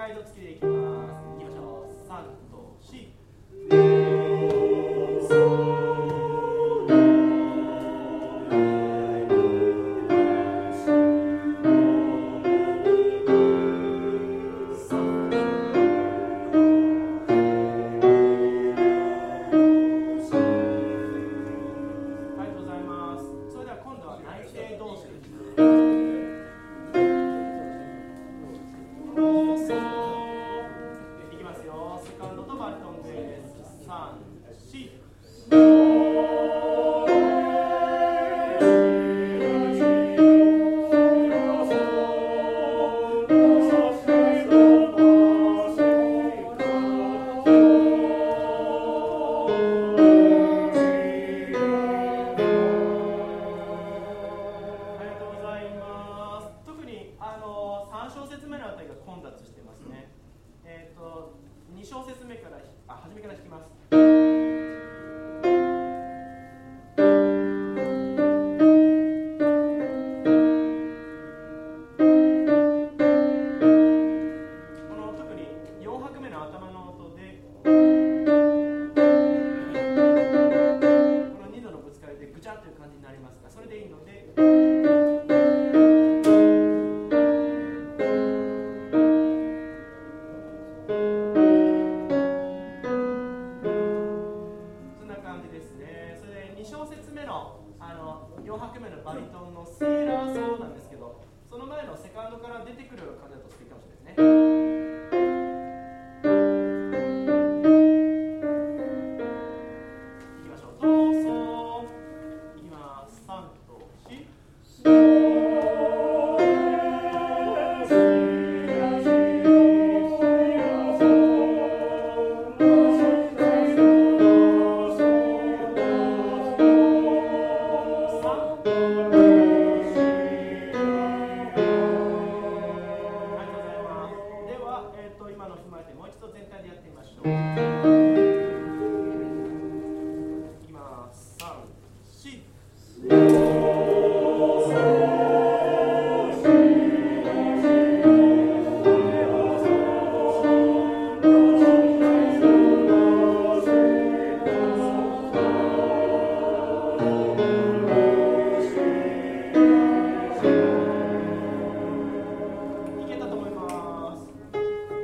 ガイド付きでいきます。いきましょう。3と4。3小節目のあたりが混雑してますね。2小節目から初めから弾きます。この特に4拍目の頭の音でこの2度のぶつかりでぐちゃっという感じになりますが、それでいいので2小節目の4拍目のバリトンのセーラーソロなんですけど、その前のセカンドから出てくるような形